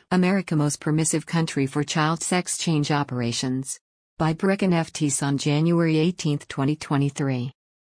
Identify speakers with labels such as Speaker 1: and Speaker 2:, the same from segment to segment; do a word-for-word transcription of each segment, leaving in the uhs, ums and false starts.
Speaker 1: America Most Permissive Country for Child Sex Change Operations. By Brecken F. Teese on January eighteenth, twenty twenty-three.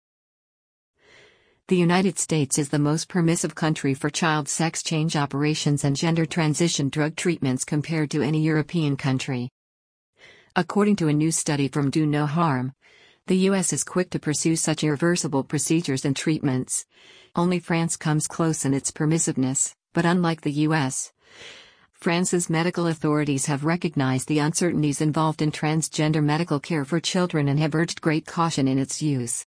Speaker 1: The United States is the most permissive country for child sex change operations and gender transition drug treatments compared to any European country. According to a new study from Do No Harm, the U S is quick to pursue such irreversible procedures and treatments. Only France comes close in its permissiveness, but unlike the U S, France's medical authorities have recognized the uncertainties involved in transgender medical care for children and have urged great caution in its use.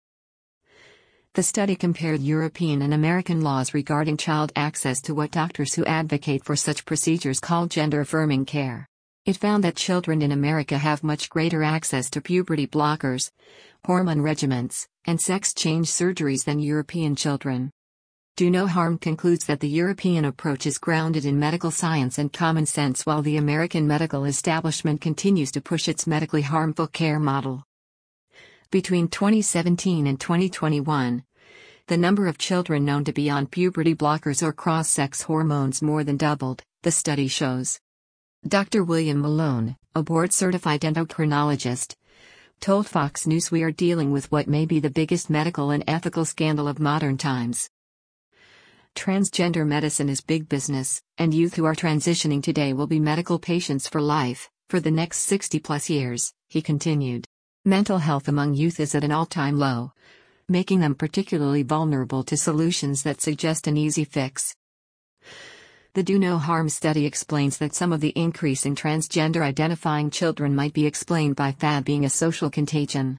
Speaker 1: The study compared European and American laws regarding child access to what doctors who advocate for such procedures call gender-affirming care. It found that children in America have much greater access to puberty blockers, hormone regimens, and sex change surgeries than European children. Do No Harm concludes that the European approach is grounded in medical science and common sense, while the American medical establishment continues to push its medically harmful care model. Between twenty seventeen and twenty twenty-one, the number of children known to be on puberty blockers or cross-sex hormones more than doubled, the study shows. Doctor William Malone, a board-certified endocrinologist, told Fox News, "We are dealing with what may be the biggest medical and ethical scandal of modern times. Transgender medicine is big business, and youth who are transitioning today will be medical patients for life, for the next sixty plus years," he continued. Mental health among youth is at an all-time low, making them particularly vulnerable to solutions that suggest an easy fix. The Do No Harm study explains that some of the increase in transgender-identifying children might be explained by F A B being a social contagion.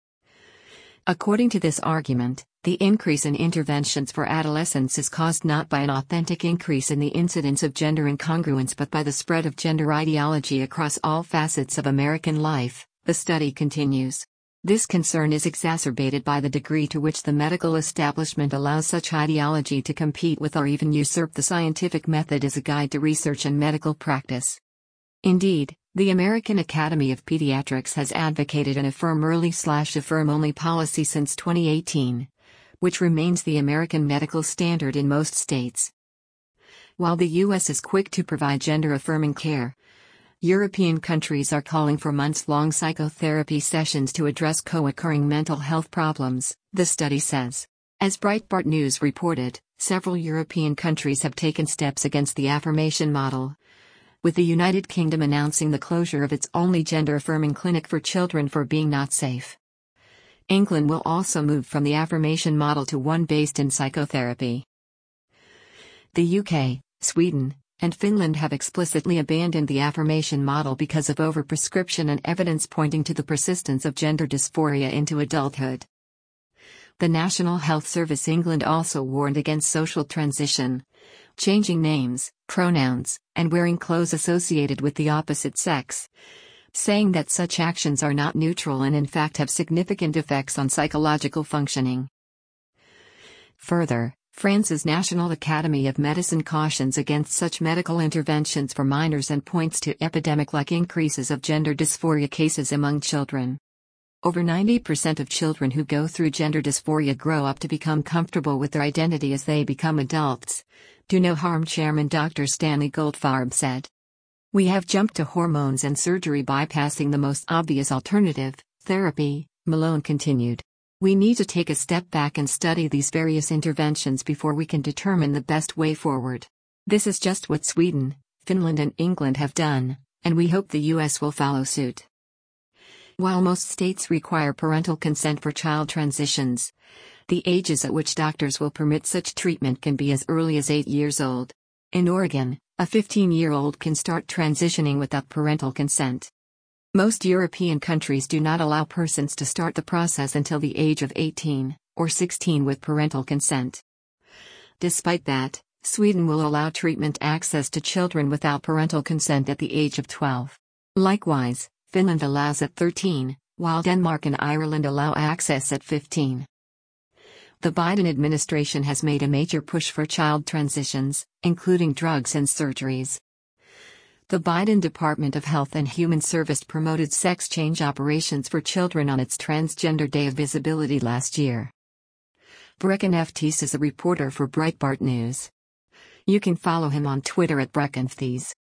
Speaker 1: According to this argument, the increase in interventions for adolescents is caused not by an authentic increase in the incidence of gender incongruence but by the spread of gender ideology across all facets of American life, the study continues. This concern is exacerbated by the degree to which the medical establishment allows such ideology to compete with or even usurp the scientific method as a guide to research and medical practice. Indeed, the American Academy of Pediatrics has advocated an affirm early slash affirm only policy since twenty eighteen, which remains the American medical standard in most states. While the U S is quick to provide gender-affirming care, European countries are calling for months-long psychotherapy sessions to address co-occurring mental health problems, the study says. As Breitbart News reported, several European countries have taken steps against the affirmation model, with the United Kingdom announcing the closure of its only gender-affirming clinic for children for being not safe. England will also move from the affirmation model to one based in psychotherapy. The U K, Sweden, and Finland have explicitly abandoned the affirmation model because of overprescription and evidence pointing to the persistence of gender dysphoria into adulthood. The National Health Service England also warned against social transition, changing names, pronouns, and wearing clothes associated with the opposite sex, saying that such actions are not neutral and in fact have significant effects on psychological functioning. Further, France's National Academy of Medicine cautions against such medical interventions for minors and points to epidemic-like increases of gender dysphoria cases among children. Over ninety percent of children who go through gender dysphoria grow up to become comfortable with their identity as they become adults, Do No Harm chairman Doctor Stanley Goldfarb said. "We have jumped to hormones and surgery bypassing the most obvious alternative, therapy," Malone continued. "We need to take a step back and study these various interventions before we can determine the best way forward. This is just what Sweden, Finland and England have done, and we hope the U S will follow suit." While most states require parental consent for child transitions, the ages at which doctors will permit such treatment can be as early as eight years old. In Oregon, a fifteen-year-old can start transitioning without parental consent. Most European countries do not allow persons to start the process until the age of eighteen, or sixteen with parental consent. Despite that, Sweden will allow treatment access to children without parental consent at the age of twelve. Likewise, Finland allows at thirteen, while Denmark and Ireland allow access at fifteen. The Biden administration has made a major push for child transitions, including drugs and surgeries. The Biden Department of Health and Human Services promoted sex change operations for children on its Transgender Day of Visibility last year. Brecken F. Teese is a reporter for Breitbart News. You can follow him on Twitter at Brecken F. Teese.